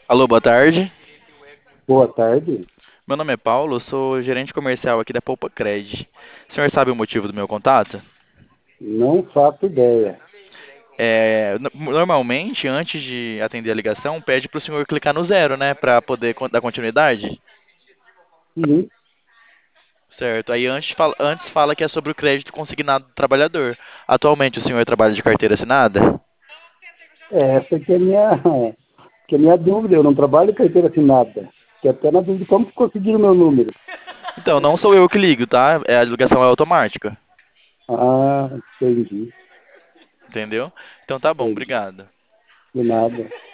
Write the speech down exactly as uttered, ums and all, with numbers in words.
Alô, boa tarde. Boa tarde. Meu nome é Paulo, eu sou gerente comercial aqui da Poupa Cred. O senhor sabe o motivo do meu contato? Não faço ideia. É, no- normalmente, antes de atender a ligação, pede para o senhor clicar no zero, né, para poder con- dar continuidade. Sim, Certo. Aí antes fala, antes fala que é sobre o crédito consignado do trabalhador. Atualmente o senhor trabalha de carteira assinada? essa que é a minha, que é a minha dúvida. Eu não trabalho em carteira assinada. Que até na dúvida como que conseguiram o meu número. Então, não sou eu que ligo, tá? É, a ligação é automática. Ah, entendi, Entendeu? Então tá bom, entendi. obrigado. De nada.